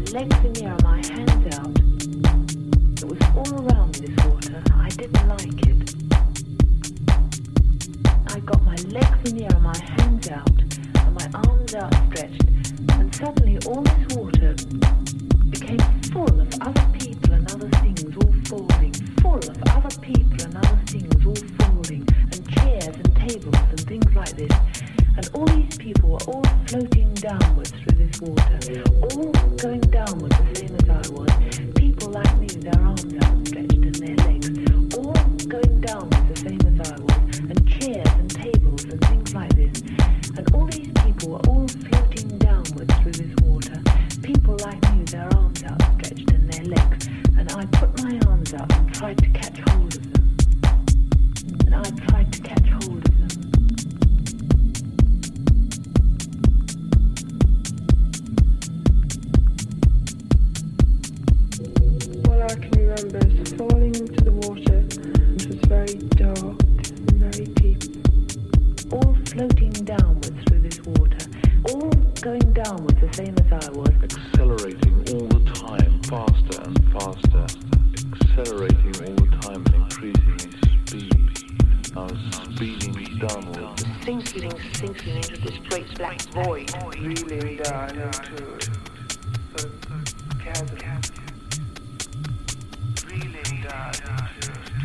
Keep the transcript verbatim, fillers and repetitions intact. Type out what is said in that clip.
legs in the air and my hands out. It was all around me, this water. I didn't like it. I got my legs in the air and my hands out and my arms outstretched, and suddenly all this water became full of other people and other things all falling, full of other people and other things all falling, and chairs and tables and things like this. And all these people were all floating downwards through this water, all going downwards the same as I was. People like me, their arms outstretched and their legs, all going downwards the same as I was, and chairs and tables and things like this. And all these people were all floating downwards through this water. People like me, their arms outstretched and their legs. And I put my arms out and tried to catch hold of them. And I tried to catch hold of them. All I can remember is falling into the water. It was very dark and very deep. All floating downwards through this water. All going downwards the same as I was. Accelerating all the time, faster and faster. Accelerating all the time and increasing in speed. I was speeding downwards. Sinking, sinking into this great black void. Reeling down into the chasm. Reeling down into